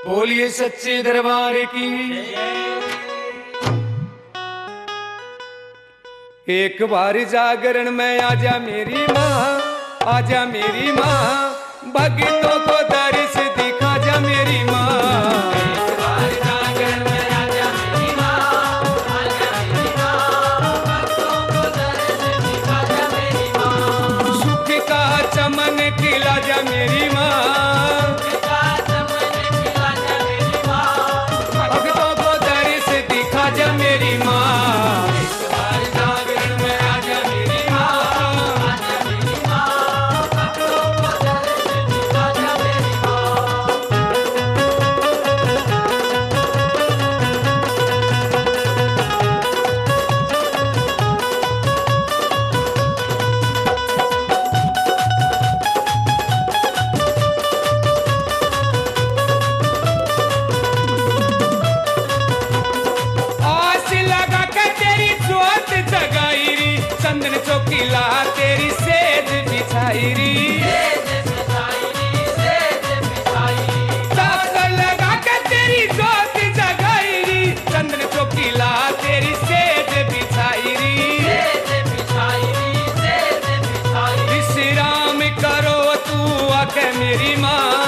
बोलिए सच्चे दरबार की। एक बार जागरण में आजा मेरी माँ, आजा मेरी माँ, भक्तों को दर्श दिखा जा मेरी माँ। एक बार जागरण में आजा मेरी माँ, आजा मेरी माँ, भक्तों को दर्श दिखा जा मेरी माँ। सुख का चमन खिला जा मेरी माँ, मेरी माँ। एक बार जागरण में आजा मेरी माँ, आजा मेरी माँ, भक्तों को दर्श दिखा जा मेरी माँ। चंदन चौकीला तेरी सेज बिछाई री, लगा के तेरी जोत जगाई री। चंदन चौकीला तेरी सेज बिछाई री, विश्राम करो तू आके मेरी माँ,